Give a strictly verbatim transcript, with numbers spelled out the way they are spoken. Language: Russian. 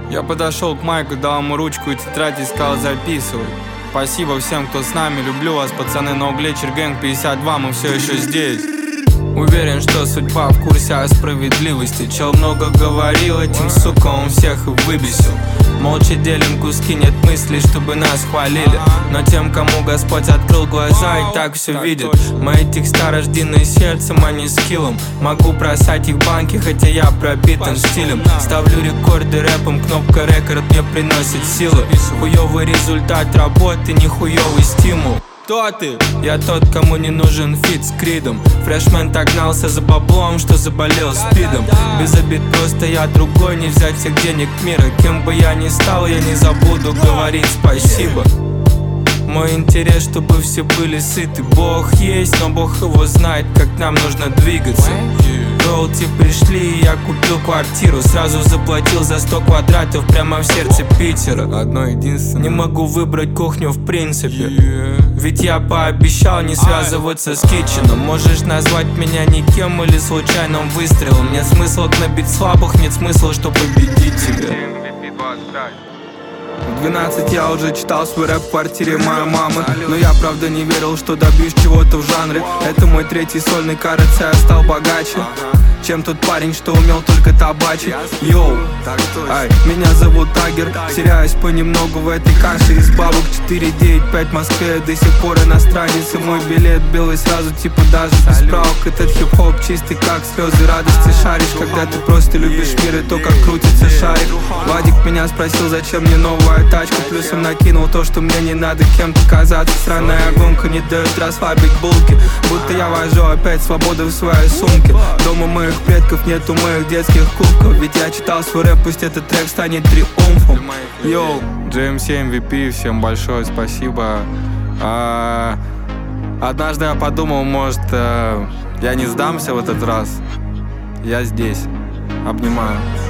Я подошел к Майку, дал ему ручку и тетрадь и сказал: записывай. Спасибо всем, кто с нами, люблю вас, пацаны, No Glitcher Gang пятьдесят два, мы все еще здесь. Уверен, что судьба в курсе о справедливости. Чел много говорил, этим, сука, он всех и выбесил. Молча делим куски, нет мыслей, чтобы нас хвалили. Но тем, кому Господь открыл глаза, и так все видит. Мои текста рождены сердцем, а не скиллом. Могу бросать их банки, хотя я пропитан стилем. Ставлю рекорды рэпом, кнопка рекорд мне приносит силы. Хуёвый результат работы, не хуёвый стимул. Кто ты? Я тот, кому не нужен фит с Кридом. Фрешмен так гнался за баблом, что заболел спидом. Без обид, просто я другой, не взять всех денег мира. Кем бы я ни стал, я не забуду говорить спасибо. Мой интерес, чтобы все были сыты. Бог есть, но Бог его знает, как нам нужно двигаться. Ролти пришли, и я купил квартиру. Сразу заплатил за сто квадратов прямо в сердце Питера. Одно единственное, не могу выбрать кухню в принципе. Ведь я пообещал не связываться с Китченом. Можешь назвать меня никем или случайным выстрелом. Нет смысла гнобить слабых, нет смысла, чтобы победить тебя. В двенадцать я уже читал свой рэп в квартире моей мамы. Но я правда не верил, что добьюсь чего-то в жанре. Это мой третий сольный, кажется, я стал богаче, чем тот парень, что умел только табачить. Йоу, ай, меня зовут Тагер. Теряюсь понемногу в этой каше из бабок. Четыре девять пять в Москве, до сих пор иностранец. И мой билет белый сразу, типа даже без справок. Этот хип-хоп чистый, как слезы радости. Шаришь, когда ты просто любишь мир и то, как крутится шарик. Вадик меня спросил, зачем мне новая тачка. Плюсом накинул то, что мне не надо кем-то казаться. Странная гонка не дает расслабить булки. Будто я вожу опять свободу в своей сумке. Дома моих предков нету моих детских кубков. Ведь я читал свой рэп, пусть этот трек станет триумфом. Йоу, джей эм си эм ви пи, всем большое спасибо. а, Однажды я подумал, может, а, я не сдамся в этот раз. Я здесь, обнимаю.